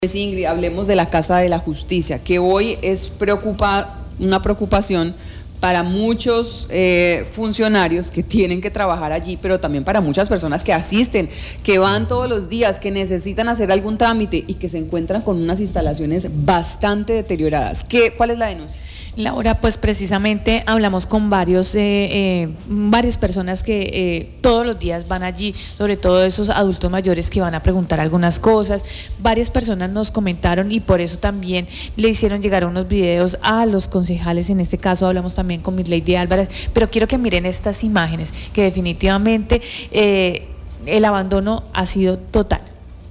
Pues Ingrid, hablemos de la Casa de la Justicia, que hoy es una preocupación para muchos funcionarios que tienen que trabajar allí, pero también para muchas personas que asisten, que van todos los días, que necesitan hacer algún trámite y que se encuentran con unas instalaciones bastante deterioradas. ¿Cuál es la denuncia? Laura, pues precisamente hablamos con varias personas que todos los días van allí, sobre todo esos adultos mayores que van a preguntar algunas cosas. Varias personas nos comentaron y por eso también le hicieron llegar unos videos a los concejales. En este caso hablamos también con Mirlady Álvarez, pero quiero que miren estas imágenes, que definitivamente el abandono ha sido total.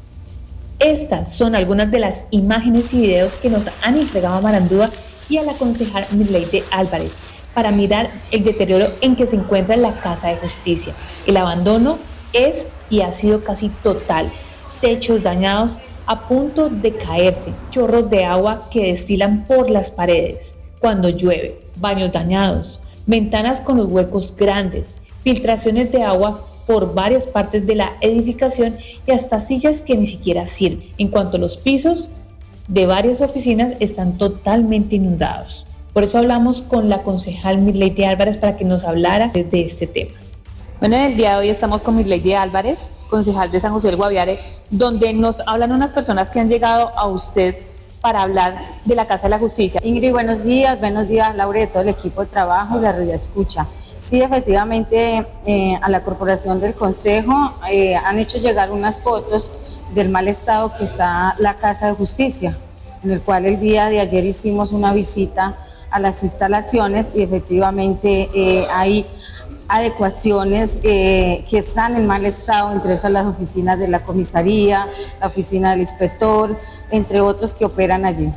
Estas son algunas de las imágenes y videos que nos han entregado a Marandúa y a la concejal Mirlady Álvarez para mirar el deterioro en que se encuentra la Casa de Justicia. El abandono es y ha sido casi total. Techos dañados a punto de caerse, chorros de agua que destilan por las paredes cuando llueve, baños dañados, ventanas con los huecos grandes, filtraciones de agua por varias partes de la edificación y hasta sillas que ni siquiera sirven. En cuanto a los pisos de varias oficinas están totalmente inundados. Por eso hablamos con la concejal Mirlady Álvarez para que nos hablara de este tema. Bueno, en el día de hoy estamos con Mirlady Álvarez, concejal de San José del Guaviare, donde nos hablan unas personas que han llegado a usted para hablar de la Casa de la Justicia. Ingrid, buenos días, Laura, y todo el equipo de trabajo y la radio escucha. Sí, efectivamente, a la Corporación del Consejo han hecho llegar unas fotos del mal estado que está la Casa de Justicia, en el cual el día de ayer hicimos una visita a las instalaciones y efectivamente hay adecuaciones que están en mal estado, entre esas las oficinas de la comisaría, la oficina del inspector, entre otros que operan allí.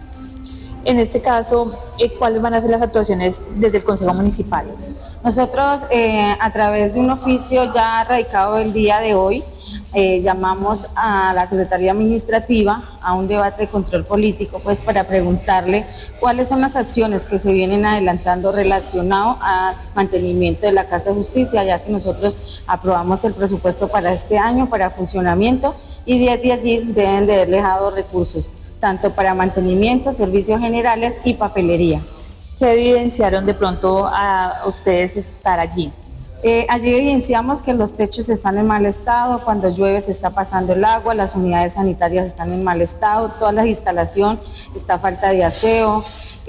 En este caso, ¿cuáles van a ser las actuaciones desde el Consejo Municipal? Nosotros, a través de un oficio ya radicado el día de hoy, llamamos a la Secretaría Administrativa a un debate de control político, pues para preguntarle cuáles son las acciones que se vienen adelantando relacionado al mantenimiento de la Casa de Justicia, ya que nosotros aprobamos el presupuesto para este año, para funcionamiento, y desde allí deben de haber dejado recursos, tanto para mantenimiento, servicios generales y papelería. ¿Qué evidenciaron de pronto a ustedes estar allí? Allí evidenciamos que los techos están en mal estado, cuando llueve se está pasando el agua, las unidades sanitarias están en mal estado, toda la instalación está a falta de aseo,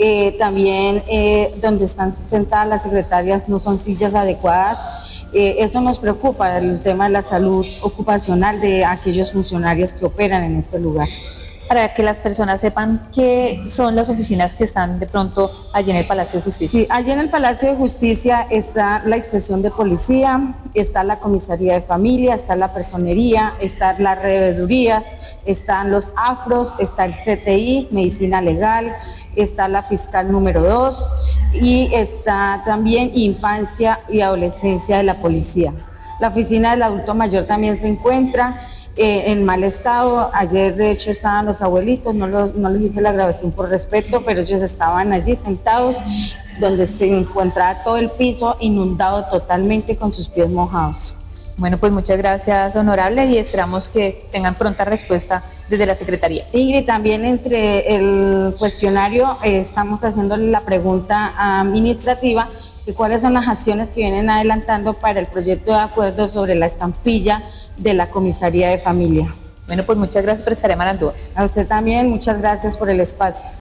también donde están sentadas las secretarias no son sillas adecuadas. Eso nos preocupa, el tema de la salud ocupacional de aquellos funcionarios que operan en este lugar. Para que las personas sepan qué son las oficinas que están de pronto allí en el Palacio de Justicia. Sí, allí en el Palacio de Justicia está la inspección de policía, está la comisaría de familia, está la personería, están las revedurías, están los afros, está el CTI, medicina legal, está la fiscal número 2 y está también infancia y adolescencia de la policía. La oficina del adulto mayor también se encuentra en mal estado. Ayer de hecho estaban los abuelitos, no les hice la grabación por respeto, pero ellos estaban allí sentados donde se encontraba todo el piso inundado totalmente con sus pies mojados. Bueno, pues muchas gracias, honorable, y esperamos que tengan pronta respuesta desde la Secretaría. Ingrid, también entre el cuestionario estamos haciéndole la pregunta administrativa de cuáles son las acciones que vienen adelantando para el proyecto de acuerdo sobre la estampilla de la comisaría de familia. Bueno, pues muchas gracias por estar en Marandúa. A usted también, muchas gracias por el espacio.